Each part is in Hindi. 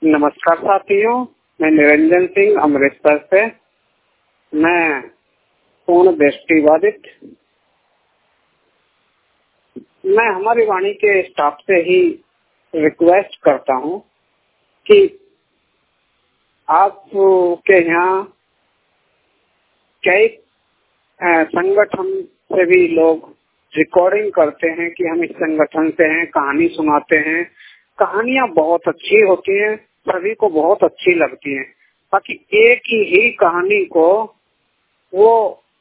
नमस्कार साथियों, मैं निरंजन सिंह अमृतसर से। मैं पूर्ण दृष्टिबाधित। मैं हमारी वाणी के स्टाफ से ही रिक्वेस्ट करता हूं कि आप के यहाँ कई संगठन से भी लोग रिकॉर्डिंग करते हैं कि हम इस संगठन से हैं, कहानी सुनाते हैं। कहानियां बहुत अच्छी होती हैं, सभी को बहुत अच्छी लगती हैं। बाकी एक ही कहानी को वो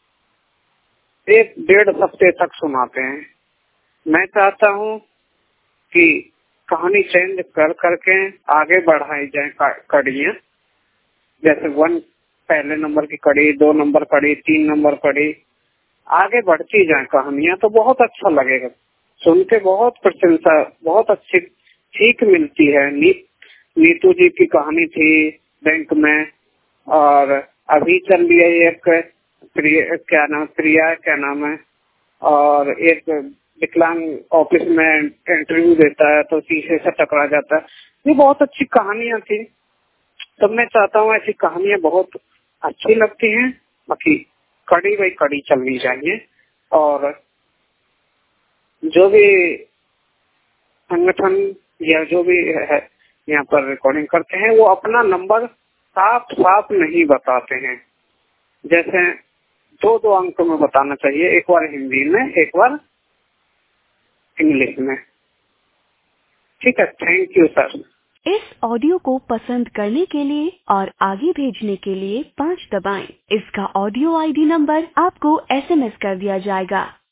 1-1.5 हफ्ते तक सुनाते हैं। मैं चाहता हूँ कि कहानी चेंज कर करके आगे बढ़ाई जाए कड़ियाँ, जैसे 1 पहले नंबर की कड़ी, 2 नंबर कड़ी, 3 नंबर कड़ी, आगे बढ़ती जाए कहानियां, तो बहुत अच्छा लगेगा। सुन के बहुत प्रशंसा, बहुत अच्छी सीख मिलती है। नीतू जी की कहानी थी बैंक में, और अभी चल रही है एक प्रिया क्या नाम है, और एक विकलांग ऑफिस में इंटरव्यू देता है तो शीशे से टकरा जाता है। ये बहुत अच्छी कहानियां थी। तो मैं चाहता हूँ ऐसी कहानियां बहुत अच्छी लगती हैं। बाकी कड़ी बाई कड़ी चलनी चाहिए। और जो भी संगठन या जो भी है यहाँ पर रिकॉर्डिंग करते हैं, वो अपना नंबर साफ साफ नहीं बताते हैं। जैसे 2-2 अंक में बताना चाहिए, एक बार हिंदी में, एक बार इंग्लिश में। ठीक है, थैंक यू सर। इस ऑडियो को पसंद करने के लिए और आगे भेजने के लिए 5 दबाएं। इसका ऑडियो आईडी नंबर आपको SMS कर दिया जाएगा।